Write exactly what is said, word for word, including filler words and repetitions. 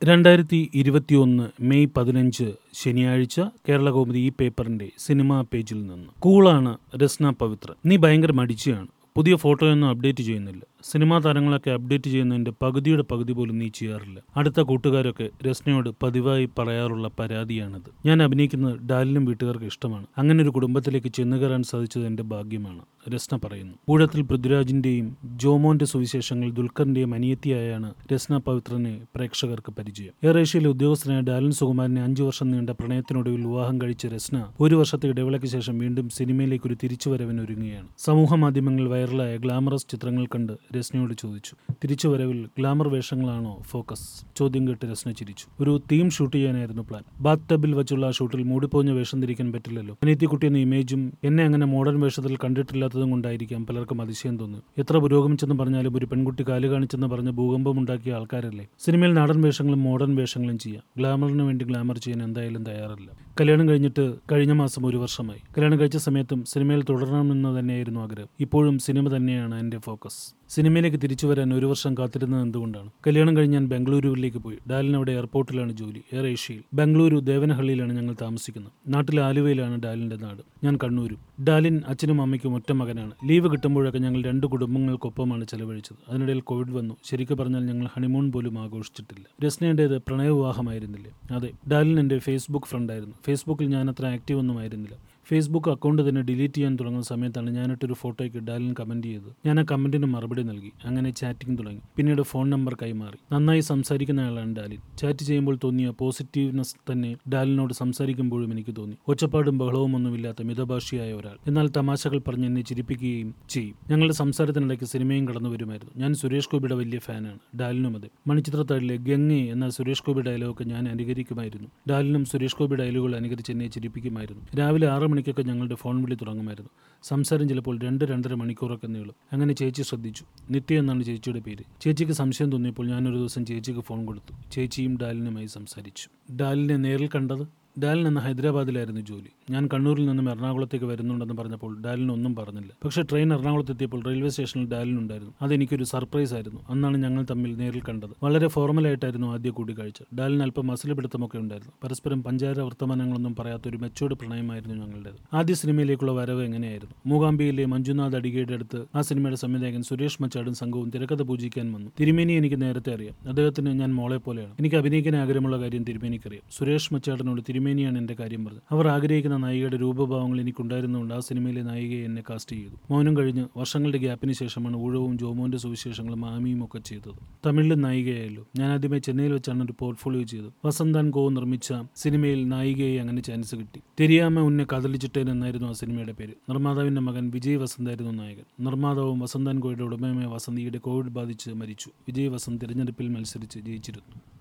രണ്ടായിരത്തി ഇരുപത്തിയൊന്ന് മെയ് പതിനഞ്ച് ശനിയാഴ്ച കേരളകൗമുദി ഈ പേപ്പറിന്റെ സിനിമാ പേജിൽ നിന്ന്. കൂളാണ് രസ്ന പവിത്ര. നീ ഭയങ്കര മടിച്ചിയാണ്. പുതിയ ഫോട്ടോയൊന്നും അപ്ഡേറ്റ് ചെയ്യുന്നില്ല. സിനിമാ താരങ്ങളൊക്കെ അപ്ഡേറ്റ് ചെയ്യുന്നതിന്റെ പകുതിയുടെ പകുതി പോലും നീ ചെയ്യാറില്ല. അടുത്ത കൂട്ടുകാരൊക്കെ രസ്നയോട് പതിവായി പറയാറുള്ള പരാതിയാണിത്. ഞാൻ അഭിനയിക്കുന്നത് ഡാലിനും വീട്ടുകാർക്ക് ഇഷ്ടമാണ്. അങ്ങനെ ഒരു കുടുംബത്തിലേക്ക് ചെന്നുകയറാൻ സാധിച്ചത് എന്റെ ഭാഗ്യമാണ്, രസ്ന പറയുന്നു. ഊഴത്തിൽ പൃഥ്വിരാജിന്റെയും ജോമോന്റെ സുവിശേഷങ്ങൾ ദുൽഖറിന്റെയും അനിയത്തിയായാണ് രസ്ന പവിത്രനെ പ്രേക്ഷകർക്ക് പരിചയം. എയർ ഏഷ്യയിലെ ഉദ്യോഗസ്ഥനായ ഡാലിൻ സുകുമാരനെ അഞ്ചു വർഷം നീണ്ട പ്രണയത്തിനൊടുവിൽ വിവാഹം കഴിച്ച രസ്ന ഒരു വർഷത്തെ ഇടവേളയ്ക്ക് ശേഷം വീണ്ടും സിനിമയിലേക്ക് ഒരു തിരിച്ചുവരവിന് ഒരുങ്ങുകയാണ്. സമൂഹ മാധ്യമങ്ങളിൽ വൈറലായ ഗ്ലാമറസ് ചിത്രങ്ങൾ കണ്ട് രസ്നയോട് ചോദിച്ചു, തിരിച്ചുവരവിൽ ഗ്ലാമർ വേഷങ്ങളാണോ ഫോക്കസ്? ചോദ്യം കേട്ട് രസ്ന ചിരിച്ചു. ഒരു തീം ഷൂട്ട് ചെയ്യാനായിരുന്നു പ്ലാൻ. ബാത്ത് ടബിൽ വെച്ചുള്ള ഷൂട്ടിൽ മൂടിപ്പോഞ്ഞ വേഷം ധരിക്കാൻ പറ്റില്ലല്ലോ. അനിയത്തിക്കുട്ടി എന്ന ഇമേജും എന്നെ അങ്ങനെ മോഡേൺ വേഷത്തിൽ കണ്ടിട്ടില്ലാത്തതും കൊണ്ടായിരിക്കാം പലർക്കും അതിശയം തോന്നുന്നു. എത്ര പുരോഗമിച്ചെന്ന് പറഞ്ഞാലും ഒരു പെൺകുട്ടി കാല് കാണിച്ചെന്ന് പറഞ്ഞ് ഭൂകമ്പമുണ്ടാക്കിയ ആൾക്കാരല്ലേ. സിനിമയിൽ നാടൻ വേഷങ്ങളും മോഡേൺ വേഷങ്ങളും ചെയ്യാം. ഗ്ലാമറിന് വേണ്ടി ഗ്ലാമർ ചെയ്യാൻ എന്തായാലും തയ്യാറല്ല. കല്യാണം കഴിഞ്ഞിട്ട് കഴിഞ്ഞ മാസം ഒരു വർഷമായി. കല്യാണം കഴിച്ച സമയത്തും സിനിമയിൽ തുടരണമെന്ന് തന്നെയായിരുന്നു ആഗ്രഹം. ഇപ്പോഴും സിനിമ തന്നെയാണ് എന്റെ ഫോക്കസ്. സിനിമയിലേക്ക് തിരിച്ചു വരാൻ ഒരു വർഷം കാത്തിരുന്നത് എന്തുകൊണ്ടാണ്? കല്യാണം കഴിഞ്ഞ് ഞാൻ ബംഗളൂരുവിലേക്ക് പോയി. ഡാലിന് അവിടെ എയർപോർട്ടിലാണ് ജോലി, എയർ ഏഷ്യയിൽ. ബംഗളൂരു ദേവനഹള്ളിയിലാണ് ഞങ്ങൾ താമസിക്കുന്നത്. നാട്ടിൽ ആലുവയിലാണ് ഡാലിന്റെ നാട്, ഞാൻ കണ്ണൂരും. ഡാലിൻ അച്ഛനും അമ്മയ്ക്കും ഒറ്റ മകനാണ്. ലീവ് കിട്ടുമ്പോഴൊക്കെ ഞങ്ങൾ രണ്ട് കുടുംബങ്ങൾക്കൊപ്പമാണ് ചെലവഴിച്ചത്. അതിനിടയിൽ കോവിഡ് വന്നു. ശരിക്കും പറഞ്ഞാൽ ഞങ്ങൾ ഹണിമൂൺ പോലും ആഘോഷിച്ചിട്ടില്ല. രസ്നയുടേത് പ്രണയവിവാഹമായിരുന്നില്ലേ? അതെ. ഡാലിൻ എൻ്റെ ഫേസ്ബുക്ക് ഫ്രണ്ടായിരുന്നു. ഫേസ്ബുക്കിൽ ഞാൻ അത്ര ആക്റ്റീവ് ഒന്നും ആയിരുന്നില്ല. ഫേസ്ബുക്ക് അക്കൗണ്ട് തന്നെ ഡിലീറ്റ് ചെയ്യാൻ തുടങ്ങുന്ന സമയത്താണ് ഞാനിട്ടൊരു ഫോട്ടോയ്ക്ക് ഡാലിൻ കമന്റ് ചെയ്തത്. ഞാൻ ആ കമന്റിന് മറുപടി നൽകി. അങ്ങനെ ചാറ്റിംഗ് തുടങ്ങി. പിന്നീട് ഫോൺ നമ്പർ കൈമാറി. നന്നായി സംസാരിക്കുന്നയാളാണ് ഡാലിൻ. ചാറ്റ് ചെയ്യുമ്പോൾ തോന്നിയ പോസിറ്റീവ്നെസ് തന്നെ ഡാലിനോട് സംസാരിക്കുമ്പോഴും എനിക്ക് തോന്നി. ഒച്ചപ്പാടും ബഹളവും ഒന്നുമില്ലാത്ത മിതഭാഷിയായ ഒരാൾ. എന്നാൽ തമാശകൾ പറഞ്ഞ് എന്നെ ചിരിപ്പിക്കുകയും ചെയ്യും. ഞങ്ങളുടെ സംസാരത്തിനിടയ്ക്ക് സിനിമയും കടന്നു വരുമായിരുന്നു. ഞാൻ സുരേഷ് ഗോപിയുടെ വലിയ ഫാനാണ്. ഡാലിനും അതെ. മണിച്ചിത്രത്താഴിലെ ഗംഗെ എന്ന സുരേഷ് ഗോപി ഡയലോഗൊക്കെ ഞാൻ അനുകരിക്കുമായിരുന്നു. ഡാലിനും സുരേഷ് ഗോപി ഡയലോഗുകൾ അനുകരിച്ച് എന്നെ ചിരിപ്പിക്കുമായിരുന്നു. രാവിലെ ആറ് മണിക്കൊക്കെ ഞങ്ങളുടെ ഫോൺ വിളി തുടങ്ങുമായിരുന്നു. സംസാരം ചിലപ്പോൾ രണ്ട് രണ്ടര മണിക്കൂറൊക്കെ നീളും. അങ്ങനെ ചേച്ചി ശ്രദ്ധിച്ചു. നിത്യ എന്നാണ് ചേച്ചിയുടെ പേര്. ചേച്ചിക്ക് സംശയം തോന്നിയപ്പോൾ ഞാനൊരു ദിവസം ചേച്ചിക്ക് ഫോൺ കൊടുത്തു. ചേച്ചിയും ഡാലിനുമായി സംസാരിച്ചു. ഡാലിനെ നേരിൽ കണ്ടത്? ഡാലിൻ എന്ന ഹൈദരാബാദിലായിരുന്നു ജോലി. ഞാൻ കണ്ണൂരിൽ നിന്നും എറണാകുളത്തേക്ക് വരുന്നുണ്ടെന്ന് പറഞ്ഞപ്പോൾ ഡാലിൻ ഒന്നും പറഞ്ഞില്ല. പക്ഷേ ട്രെയിൻ എറണാകുളത്തെത്തിയപ്പോൾ റെയിൽവേ സ്റ്റേഷനിൽ ഡാലിൻ ഉണ്ടായിരുന്നു. അതെനിക്കൊരു സർപ്രൈസ് ആയിരുന്നു. അന്നാണ് ഞങ്ങൾ തമ്മിൽ നേരിൽ കണ്ടത്. വളരെ ഫോർമലായിട്ടായിരുന്നു ആദ്യ കൂടിക്കാഴ്ച. ഡാലിൻ അല്പം മസിലുപിടുത്തമൊക്കെ ഉണ്ടായിരുന്നു. പരസ്പരം പഞ്ചാര വർത്തമാനങ്ങളൊന്നും പറയാത്ത ഒരു മെച്ചോർഡ് പ്രണയമായിരുന്നു ഞങ്ങളുടേത്. ആദ്യ സിനിമയിലേക്കുള്ള വരവ് എങ്ങനെയായിരുന്നു? മൂകാംബിയിലെ മഞ്ജുനാഥ് അടികയുടെ അടുത്ത് ആ സിനിമയുടെ സംവിധായകൻ സുരേഷ് മച്ചാടും സംഘവും തിരക്കഥ പൂജിക്കാൻ വന്നു. തിരുമേനി എനിക്ക് നേരത്തെ അറിയാം. അദ്ദേഹത്തിന് ഞാൻ മോളെ പോലെയാണ്. എനിക്ക് അഭിനയിക്കാൻ ആഗ്രഹമുള്ള കാര്യം തിരുമേനിക്കറിയാം. സുരേഷ് മച്ചാടിനോട് തിരുമേനിയാണ് എന്റെ കാര്യം പറഞ്ഞത്. അവർ ആഗ്രഹിക്കുന്ന നായികയുടെ രൂപഭാവങ്ങൾ എനിക്കുണ്ടായിരുന്നുകൊണ്ട് ആ സിനിമയിലെ നായികയെ എന്നെ കാസ്റ്റ് ചെയ്തു. മൗനം കഴിഞ്ഞ് വർഷങ്ങളുടെ ഗ്യാപ്പിന് ശേഷമാണ് ഊഴവും ജോമോന്റെ സുവിശേഷങ്ങളും മാമിയും ഒക്കെ ചെയ്തത്. തമിഴിലും നായികയായല്ലോ. ഞാൻ ആദ്യമായി ചെന്നൈയിൽ വെച്ചാണ് ഒരു പോർട്ട്ഫോളിയോ ചെയ്തത്. വസന്താൻ ഗോ നിർമ്മിച്ച സിനിമയിൽ നായികയെ അങ്ങനെ ചാൻസ് കിട്ടി. തെരിയാമ ഉന്നെ കാതലിച്ചിട്ടേൻ എന്നായിരുന്നു ആ സിനിമയുടെ പേര്. നിർമ്മാതാവിന്റെ മകൻ വിജയ് വസന്തായിരുന്നു നായകൻ. നിർമ്മാതാവും വസന്താൻ ഗോയുടെ ഉടമയുമായ വസന്ത് ഈയിടെ കോവിഡ് ബാധിച്ച് മരിച്ചു. വിജയ് വസന്ത് തിരഞ്ഞെടുപ്പിൽ മത്സരിച്ച് ജയിച്ചിരുന്നു.